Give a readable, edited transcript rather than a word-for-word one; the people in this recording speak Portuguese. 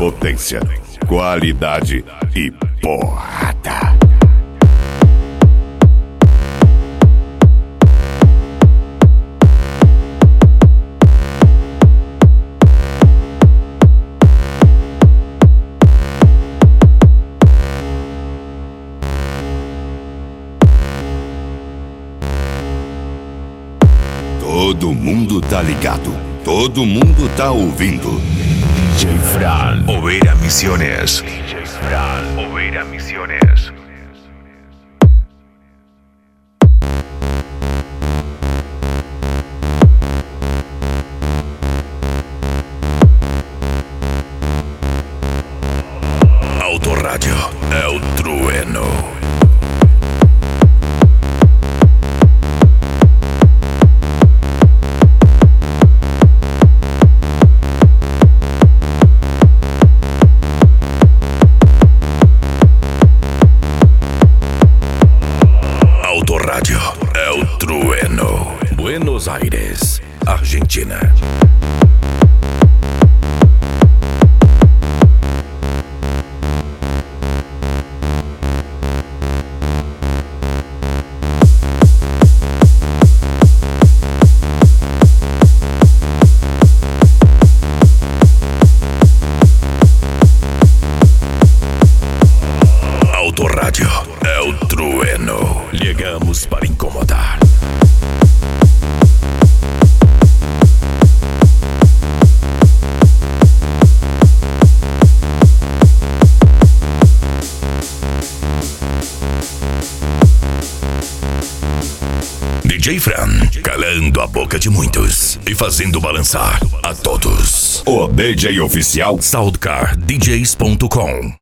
potência, qualidade e porrada. Todo mundo tá ligado, todo mundo tá ouvindo. DJ Fran, Oveira Misiones. DJ Fran, Oveira Misiones. Autorádio é o trueno. Autorádio é o trueno. Buenos Aires, Argentina. Autorádio é o trueno. Chegamos para incomodar. DJ Fran, calando a boca de muitos e fazendo balançar a todos. O DJ oficial SoundCardDJs.com